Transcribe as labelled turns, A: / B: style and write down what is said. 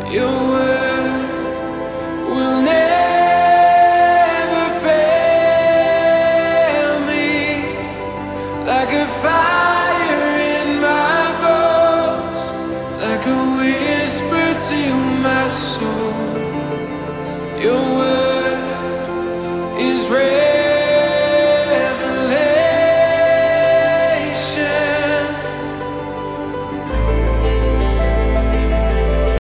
A: Your word will never fail me, like a fire in my bones, like a whisper to my soul.